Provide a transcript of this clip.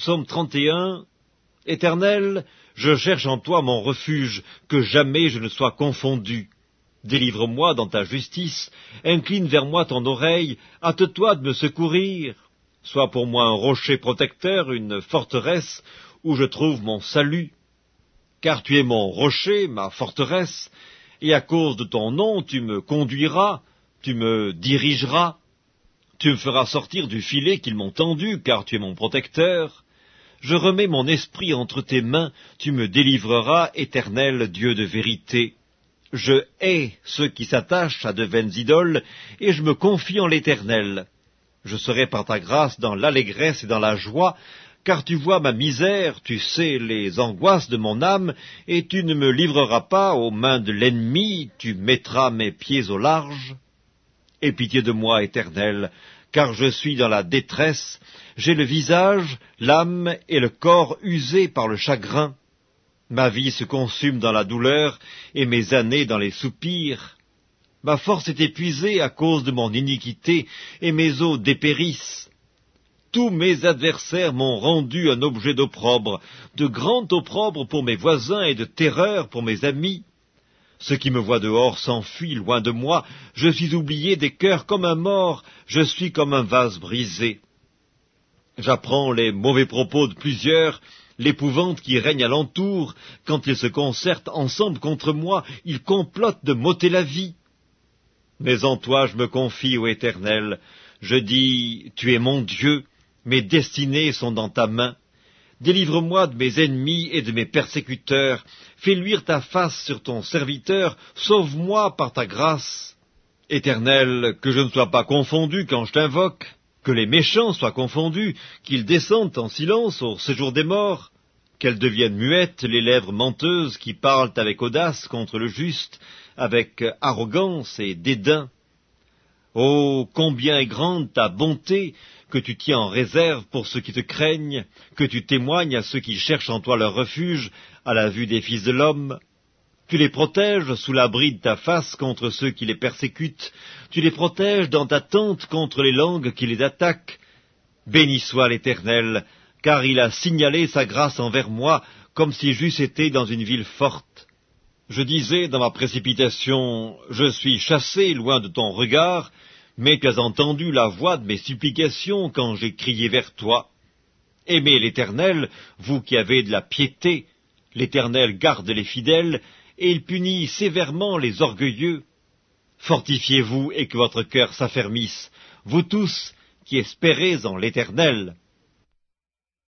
Psaume 31. Éternel, je cherche en toi mon refuge, que jamais je ne sois confondu. Délivre-moi dans ta justice, incline vers moi ton oreille, hâte-toi de me secourir. Sois pour moi un rocher protecteur, une forteresse, où je trouve mon salut. Car tu es mon rocher, ma forteresse, et à cause de ton nom tu me conduiras, tu me dirigeras. Tu me feras sortir du filet qu'ils m'ont tendu, car tu es mon protecteur. Je remets mon esprit entre tes mains, tu me délivreras, Éternel Dieu de vérité. Je hais ceux qui s'attachent à de vaines idoles, et je me confie en l'Éternel. Je serai par ta grâce dans l'allégresse et dans la joie, car tu vois ma misère, tu sais les angoisses de mon âme, et tu ne me livreras pas aux mains de l'ennemi, tu mettras mes pieds au large. Aie pitié de moi, Éternel, car je suis dans la détresse, j'ai le visage, l'âme et le corps usés par le chagrin. Ma vie se consume dans la douleur, et mes années dans les soupirs. Ma force est épuisée à cause de mon iniquité, et mes os dépérissent. Tous mes adversaires m'ont rendu un objet d'opprobre, de grand opprobre pour mes voisins et de terreur pour mes amis. Ceux qui me voient dehors s'enfuient loin de moi, je suis oublié des cœurs comme un mort, je suis comme un vase brisé. J'apprends les mauvais propos de plusieurs, l'épouvante qui règne alentour, quand ils se concertent ensemble contre moi, ils complotent de m'ôter la vie. Mais en toi je me confie, ô Éternel, je dis, tu es mon Dieu, mes destinées sont dans ta main. Délivre-moi de mes ennemis et de mes persécuteurs, fais luire ta face sur ton serviteur, sauve-moi par ta grâce. Éternel, que je ne sois pas confondu quand je t'invoque, que les méchants soient confondus, qu'ils descendent en silence au séjour des morts, qu'elles deviennent muettes les lèvres menteuses qui parlent avec audace contre le juste, avec arrogance et dédain. Oh, combien est grande ta bonté, que tu tiens en réserve pour ceux qui te craignent, que tu témoignes à ceux qui cherchent en toi leur refuge, à la vue des fils de l'homme. Tu les protèges sous l'abri de ta face contre ceux qui les persécutent, tu les protèges dans ta tente contre les langues qui les attaquent. Béni soit l'Éternel, car il a signalé sa grâce envers moi, comme si j'eusse été dans une ville forte. Je disais dans ma précipitation, je suis chassé loin de ton regard, mais tu as entendu la voix de mes supplications quand j'ai crié vers toi. Aimez l'Éternel, vous qui avez de la piété, l'Éternel garde les fidèles, et il punit sévèrement les orgueilleux. Fortifiez-vous et que votre cœur s'affermisse, vous tous qui espérez en l'Éternel.